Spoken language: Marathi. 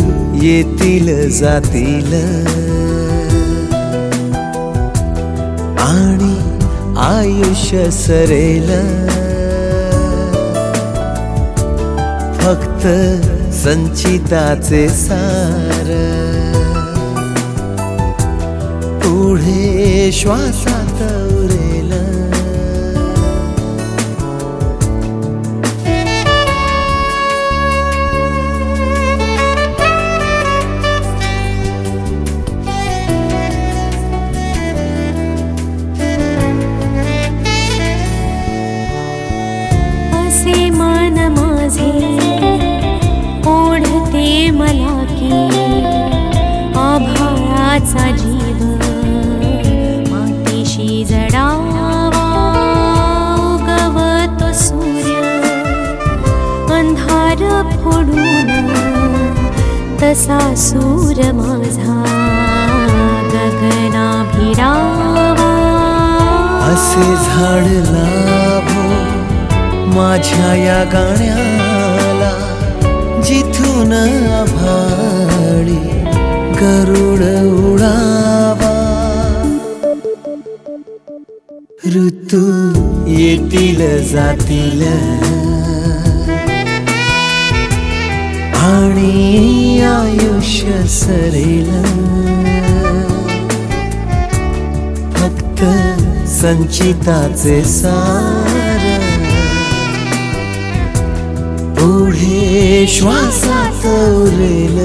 येतील जातील आणि आयुष्य सरेल, फक्त संचिताचे सार पुढे श्वासात उरेल. असे मन माझे ओढते मला की आभाळाचा जीव मातीशी जडावा. उगवतो सूर्य अंधार फोडून, तसा सूर माझा गगना भिडावा. असे झाड लाभो माझ्या या गाण्याला, जिथून आभाळी गरुड उडावा. ऋतू येतील जातील आणि आयुष्य सरेल, फक्त संचिताचे सार पुढे श्वासात उरेल.